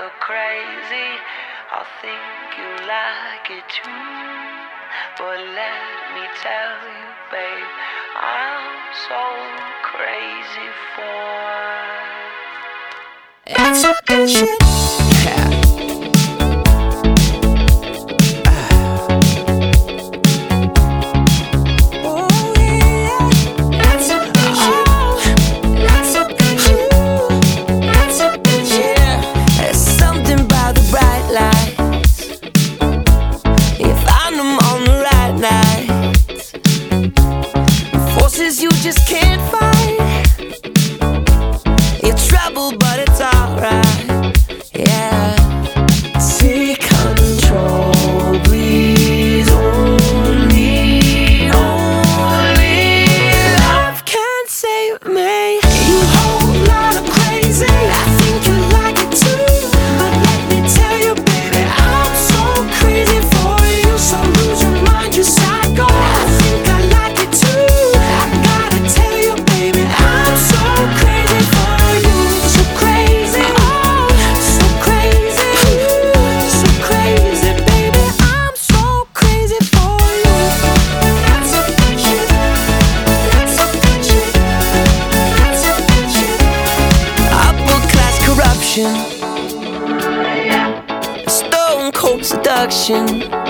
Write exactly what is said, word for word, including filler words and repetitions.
so crazy. I think you like it too. But let me tell you, babe, I'm so crazy for. It's so good shit. Yeah. You just can't fight. You're trouble, but it's alright. Yeah. Take control, please. Only, only love can save me. You whole lot of crazy. I think you like it too. But let me tell you, baby, I'm so crazy for you. So lose your mind, you psycho. I think I like it too. Stone cold seduction.